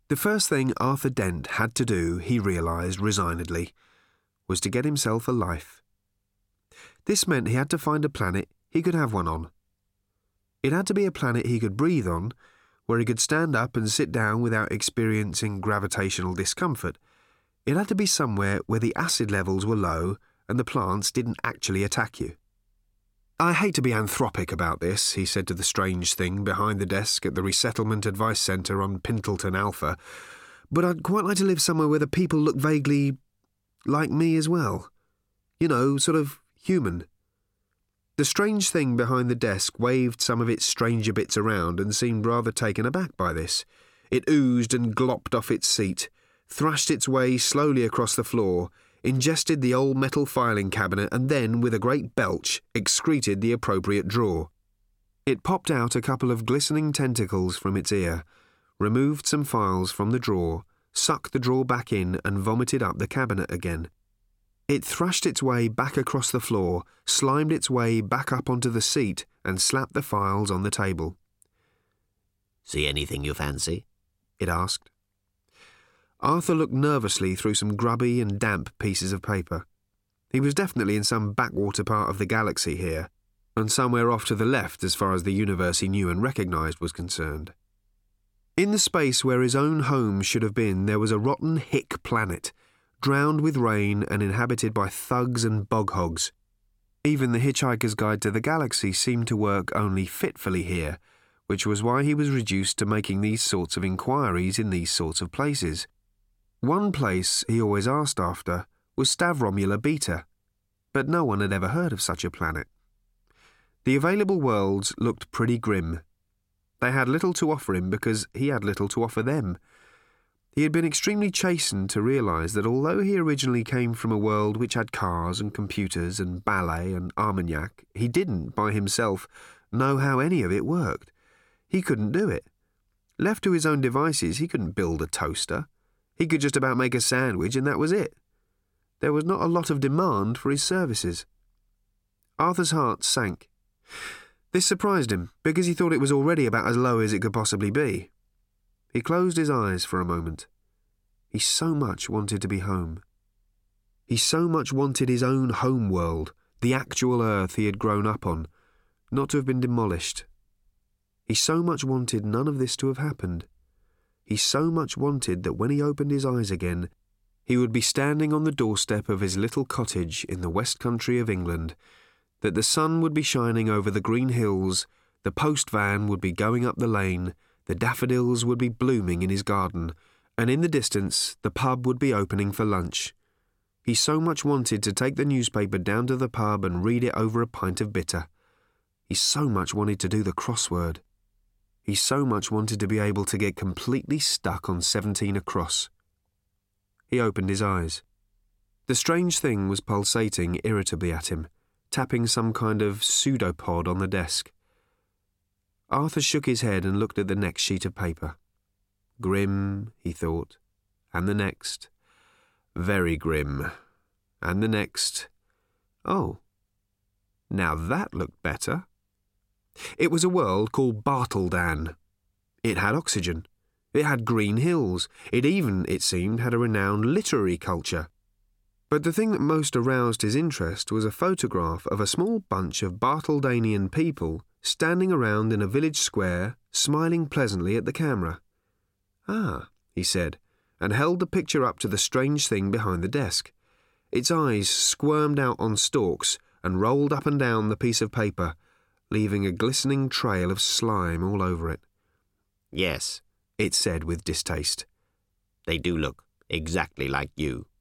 The first thing Arthur Dent had to do, he realised resignedly, was to get himself a life. This meant he had to find a planet he could have one on. It had to be a planet he could breathe on, where he could stand up and sit down without experiencing gravitational discomfort. It had to be somewhere where the acid levels were low and the plants didn't actually attack you. "I hate to be anthropic about this," he said to the strange thing behind the desk at the Resettlement Advice Centre on Pintleton Alpha, "but I'd quite like to live somewhere where the people look vaguely like me as well. You know, sort of human." The strange thing behind the desk waved some of its stranger bits around and seemed rather taken aback by this. It oozed and glopped off its seat, thrashed its way slowly across the floor, ingested the old metal filing cabinet and then, with a great belch, excreted the appropriate drawer. It popped out a couple of glistening tentacles from its ear, removed some files from the drawer, sucked the drawer back in and vomited up the cabinet again. It thrashed its way back across the floor, slimed its way back up onto the seat and slapped the files on the table. "See anything you fancy?" it asked. Arthur looked nervously through some grubby and damp pieces of paper. He was definitely in some backwater part of the galaxy here, and somewhere off to the left as far as the universe he knew and recognised was concerned. In the space where his own home should have been, there was a rotten hick planet, drowned with rain and inhabited by thugs and bog hogs. Even the Hitchhiker's Guide to the Galaxy seemed to work only fitfully here, which was why he was reduced to making these sorts of inquiries in these sorts of places. One place he always asked after was Stavromula Beta, but no one had ever heard of such a planet. The available worlds looked pretty grim. They had little to offer him because he had little to offer them. He had been extremely chastened to realise that although he originally came from a world which had cars and computers and ballet and Armagnac, he didn't, by himself, know how any of it worked. He couldn't do it. Left to his own devices, he couldn't build a toaster. He could just about make a sandwich and that was it. There was not a lot of demand for his services. Arthur's heart sank. This surprised him, because he thought it was already about as low as it could possibly be. He closed his eyes for a moment. He so much wanted to be home. He so much wanted his own home world, the actual earth he had grown up on, not to have been demolished. He so much wanted none of this to have happened. He so much wanted that when he opened his eyes again, he would be standing on the doorstep of his little cottage in the west country of England, that the sun would be shining over the green hills, the post van would be going up the lane, the daffodils would be blooming in his garden, and in the distance the pub would be opening for lunch. He so much wanted to take the newspaper down to the pub and read it over a pint of bitter. He so much wanted to do the crossword. He so much wanted to be able to get completely stuck on 17 across. He opened his eyes. The strange thing was pulsating irritably at him, tapping some kind of pseudopod on the desk. Arthur shook his head and looked at the next sheet of paper. Grim, he thought, and the next. Very grim. And the next. Oh, now that looked better. It was a world called Bartledan. It had oxygen. It had green hills. It even, it seemed, had a renowned literary culture. But the thing that most aroused his interest was a photograph of a small bunch of Bartledanian people standing around in a village square, smiling pleasantly at the camera. "Ah," he said, and held the picture up to the strange thing behind the desk. Its eyes squirmed out on stalks and rolled up and down the piece of paper, leaving a glistening trail of slime all over it. "Yes," it said with distaste. "they do look exactly like you."